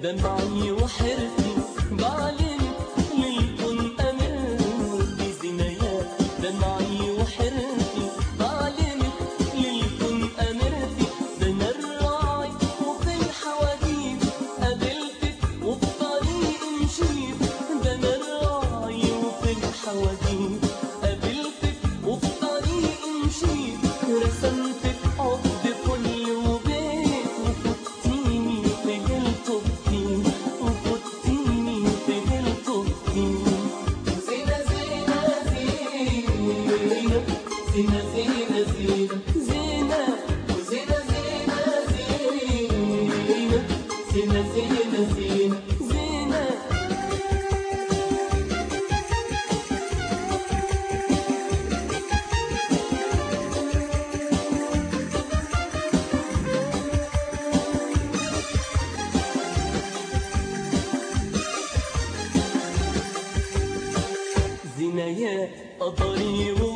دمعي وحرتي بعلنك للكون أمرتي زنايات دمعي وحرتي بعلنك للكون أمرتي ده أنا الراعي وفي الحواديت قابلتك وفي طريقي مشيت ده أنا الراعي وفي الحواديت قابلتك وفي طريقي مشيت رسمتك عقد كل وبيت وفتيني في جلطبتين وفتيني في جلطبتين زينة زينة زينة زينة زينة زينة زينة وزينة زينة زينة زينة زينة زينة زينة زنايات قطري